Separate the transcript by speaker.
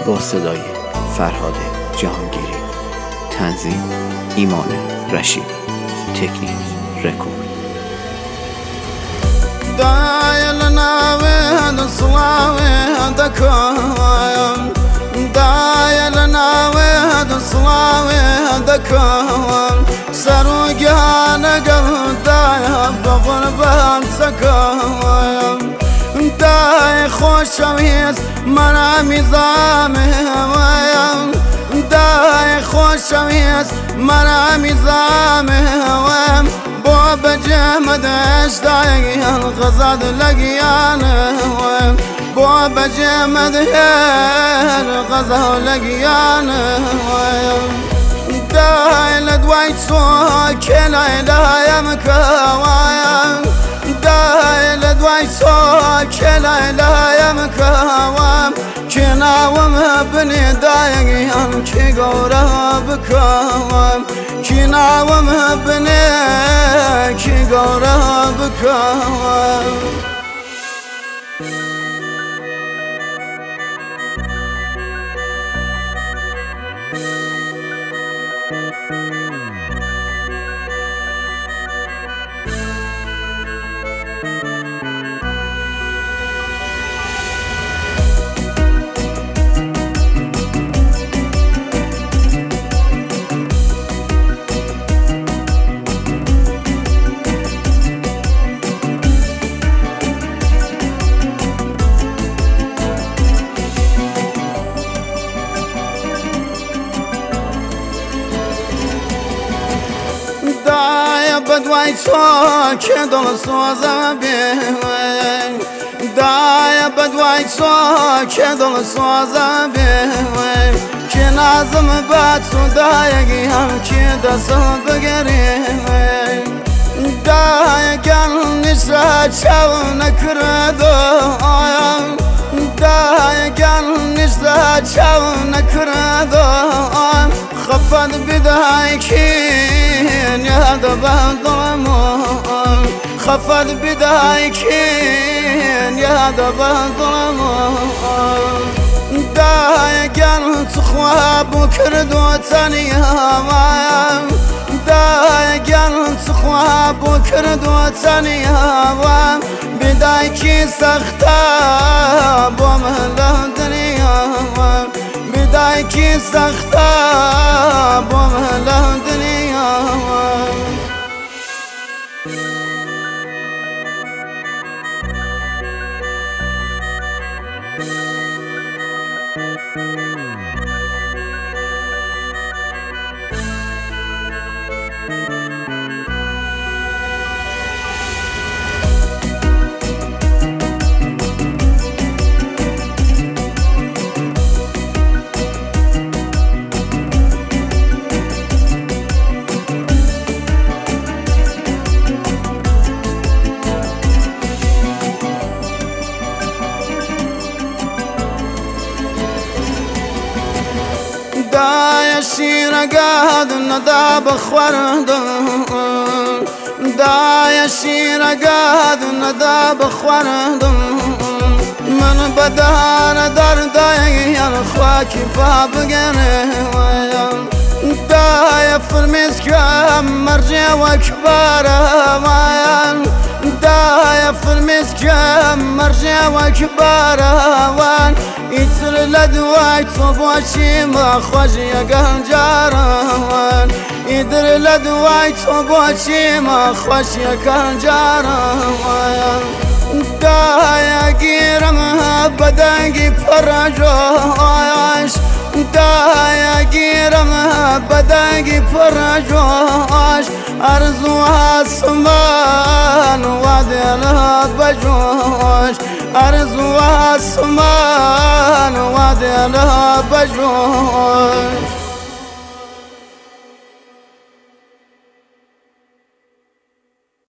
Speaker 1: با صدای فرهاد جهانگیری، تنظیم ایمان رشیدی، تکنیک رکورد.
Speaker 2: دایل ناوی صلاوی دکایم، دایل ناوی صلاوی دکایم، سروگان گردایم بغربان سکایم، دای خوشویست من میزامم، دای خوشویست من میزامم، با بجمد اشتاقی الغزاد لقيانه، با بجمد الغزاد لقيانه، دای لدوي صوك لا لا يمكوايا، دای لدوي صوك لا لا يمكوام، كناوم بني دايقيان كي قورا بكوام، كناوم بني كي قورا بكوام. بدوي صوك دل صوزا بيه، دايا بدوي صوك دل صوزا بيه، كي نازم بات صدايقي هم كي دسل بقريه، دايا قال نسرا شاو نكردو، دايا قال نسرا شاو نكردو، خفض بدايكين يا دبا ظلمون، خفض بدايكين يا دبا ظلمون، دايا قال تخواب وكردو تانيا، دايا قال تخواب وكردو تانيا، بدايكي سختا بومهلا دنيا، بدايكي سختا بومهلا دنيا. دايا الشيرة قاد الندى بخورد، دايا الشيرة قاد الندى بخورد، من بدار دار دايا الخواكي فابقني، دايا فرميسك مرجع وكبارة، دايا فرميسك مرجع وكبارة، يتر لدواي صبوشي ما خوشي قنجاران، يدر لدواي صبوشي ما خوشي قنجاران، دايا قيرمها بداقي فرجوش، دايا قيرمها بداقي فرجوش، أرزوها السمان وادينا بجوش، أرزوها السمان وادينا بجوش.